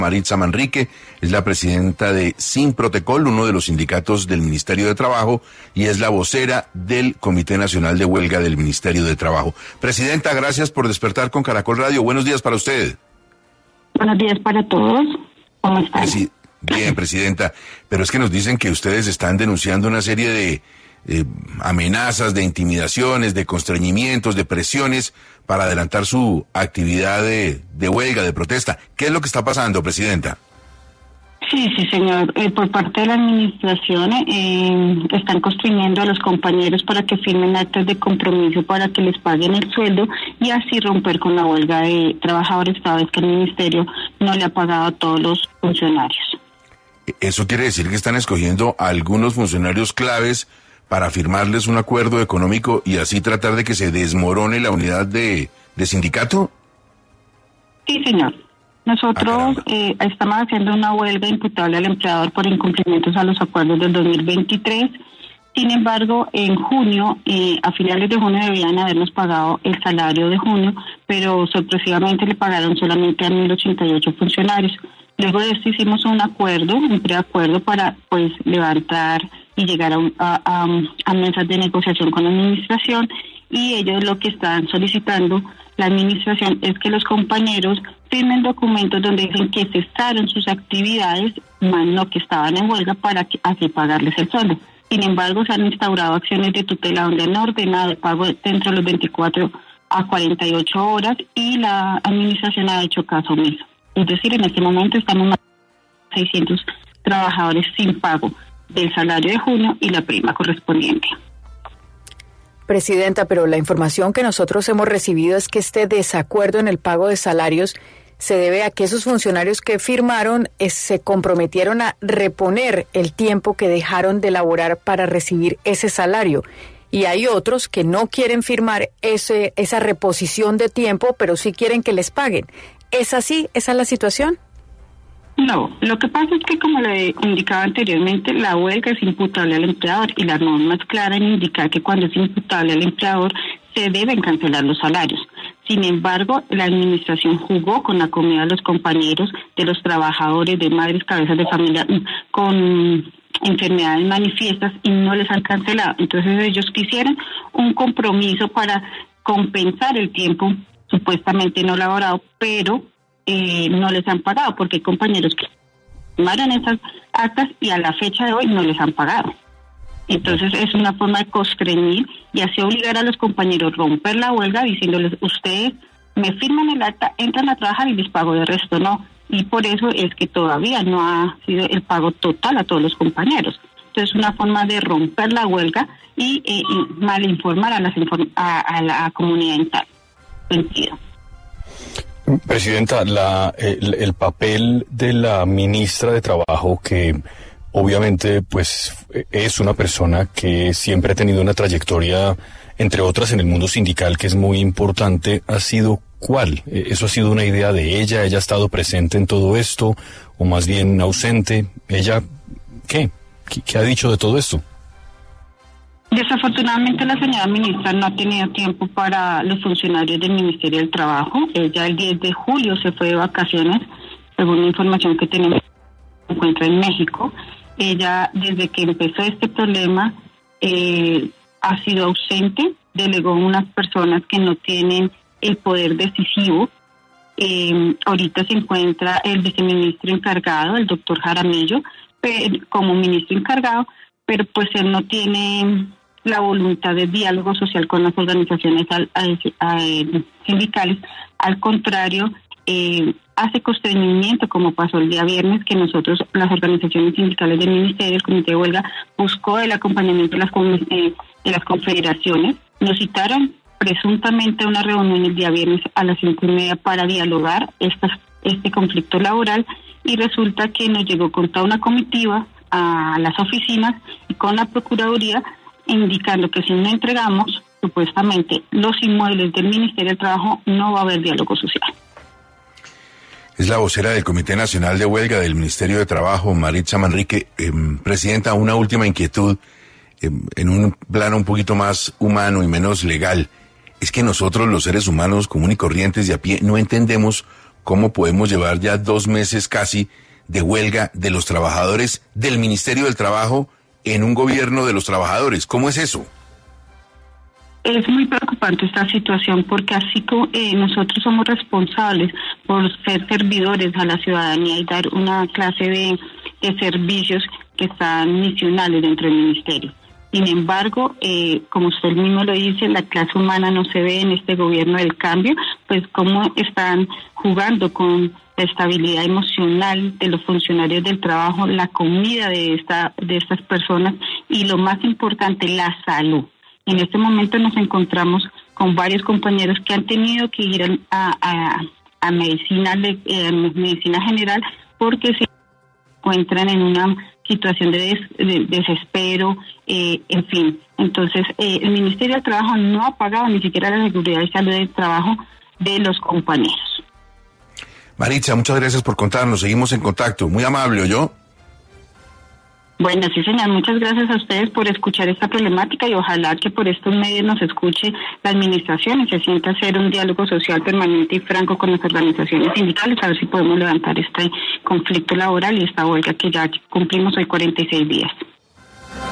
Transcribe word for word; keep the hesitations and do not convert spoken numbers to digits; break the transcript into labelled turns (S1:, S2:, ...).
S1: Maritza Manrique es la presidenta de Sinprotecol, uno de los sindicatos del Ministerio de Trabajo, y es la vocera del Comité Nacional de Huelga del Ministerio de Trabajo. Presidenta, gracias por despertar con Caracol Radio. Buenos días para usted.
S2: Buenos días para todos. ¿Cómo están?
S1: Presi- Bien, presidenta. Pero es que nos dicen que ustedes están denunciando una serie de eh, amenazas, de intimidaciones, de constreñimientos, de presiones para adelantar su actividad de, de huelga, de protesta. ¿Qué es lo que está pasando, presidenta?
S2: Sí, sí, señor. Eh, por parte de la administración eh, están constriñendo a los compañeros para que firmen actas de compromiso para que les paguen el sueldo y así romper con la huelga de trabajadores, cada vez que el ministerio no le ha pagado a todos los funcionarios.
S1: Eso quiere decir que están escogiendo a algunos funcionarios claves para firmarles un acuerdo económico y así tratar de que se desmorone la unidad de, de sindicato.
S2: Sí, señor. Nosotros
S1: ah,
S2: eh, estamos haciendo una huelga imputable al empleador por incumplimientos a los acuerdos del dos mil veintitrés. Sin embargo, en junio, eh, a finales de junio debían habernos pagado el salario de junio, pero sorpresivamente le pagaron solamente a mil ochenta y ocho funcionarios. Luego de esto hicimos un acuerdo, un preacuerdo para pues levantar y llegar a, un, a, a, a mesas de negociación con la administración, y ellos lo que están solicitando, la administración, es que los compañeros firmen documentos donde dicen que cesaron sus actividades, más no que estaban en huelga, para que, así pagarles el sueldo. Sin embargo, se han instaurado acciones de tutela donde han ordenado el pago dentro de los veinticuatro a cuarenta y ocho horas y la administración ha hecho caso omiso. Es decir, en este momento estamos más de seiscientos trabajadores sin pago del salario de junio y la prima correspondiente.
S3: Presidenta, pero la información que nosotros hemos recibido es que este desacuerdo en el pago de salarios se debe a que esos funcionarios que firmaron eh, se comprometieron a reponer el tiempo que dejaron de laborar para recibir ese salario. Y hay otros que no quieren firmar ese, esa reposición de tiempo, pero sí quieren que les paguen. ¿Es así? ¿Esa es la situación?
S2: No, lo que pasa es que, como le indicaba anteriormente, la huelga es imputable al empleador y la norma es clara en indicar que cuando es imputable al empleador se deben cancelar los salarios. Sin embargo, la administración jugó con la comida de los compañeros, de los trabajadores, de madres, cabezas de familia con enfermedades manifiestas y no les han cancelado. Entonces ellos quisieron un compromiso para compensar el tiempo supuestamente no laborado, pero eh, no les han pagado, porque hay compañeros que firmaron esas actas y a la fecha de hoy no les han pagado. Entonces es una forma de constreñir y así obligar a los compañeros a romper la huelga diciéndoles: ustedes me firman el acta, entran a trabajar y les pago, de resto no. Y por eso es que todavía no ha sido el pago total a todos los compañeros. Entonces es una forma de romper la huelga y, eh, y malinformar a, las inform- a, a la comunidad en tal sentido.
S4: Presidenta, la, el, el papel de la ministra de Trabajo, que obviamente pues es una persona que siempre ha tenido una trayectoria, entre otras en el mundo sindical, que es muy importante, ¿ha sido cuál? ¿Eso ha sido una idea de ella? ¿Ella ha estado presente en todo esto? ¿O más bien ausente? ¿Ella qué? ¿Qué, qué ha dicho de todo esto?
S2: Desafortunadamente la señora ministra no ha tenido tiempo para los funcionarios del Ministerio del Trabajo. Ella el diez de julio se fue de vacaciones, según la información que tenemos, se encuentra en México. Ella, desde que empezó este problema, eh, ha sido ausente, delegó unas personas que no tienen el poder decisivo. Eh, ahorita se encuentra el viceministro encargado, el doctor Jaramillo, pero, como ministro encargado, pero pues él no tiene la voluntad de diálogo social con las organizaciones al, al, al, sindicales. Al contrario, eh, hace constreñimiento, como pasó el día viernes, que nosotros, las organizaciones sindicales del Ministerio, el Comité de Huelga, buscó el acompañamiento de las, eh, de las confederaciones. Nos citaron presuntamente a una reunión el día viernes a las cinco y media para dialogar estas, este conflicto laboral, y resulta que nos llegó con toda una comitiva a las oficinas y con la Procuraduría, indicando que si no entregamos supuestamente los inmuebles del Ministerio del Trabajo, no va a haber diálogo social.
S1: Es la vocera del Comité Nacional de Huelga del Ministerio de Trabajo, Maritza Manrique. Eh, Presidenta, una última inquietud eh, en un plano un poquito más humano y menos legal. Es que nosotros, los seres humanos común y corrientes de a pie, no entendemos cómo podemos llevar ya dos meses casi de huelga de los trabajadores del Ministerio del Trabajo en un gobierno de los trabajadores. ¿Cómo es eso?
S2: Es muy preocupante esta situación porque así como eh, nosotros somos responsables por ser servidores a la ciudadanía y dar una clase de, de servicios que están misionales dentro del ministerio. Sin embargo, eh, como usted mismo lo dice, la clase humana no se ve en este gobierno del cambio, pues cómo están jugando con la estabilidad emocional de los funcionarios del trabajo, la comida de esta de estas personas y lo más importante, la salud. En este momento nos encontramos con varios compañeros que han tenido que ir a, a, a medicina, eh, medicina general porque se encuentran en una situación de, des, de desespero, eh, en fin. Entonces, eh, el Ministerio del Trabajo no ha pagado ni siquiera la seguridad y salud del trabajo de los compañeros.
S1: Maritza, muchas gracias por contarnos. Seguimos en contacto. Muy amable, ¿oyó?
S2: Bueno, sí, señor. Muchas gracias a ustedes por escuchar esta problemática y ojalá que por estos medios nos escuche la administración y se sienta hacer un diálogo social permanente y franco con las organizaciones sindicales a ver si podemos levantar este conflicto laboral y esta huelga que ya cumplimos hoy cuarenta y seis días.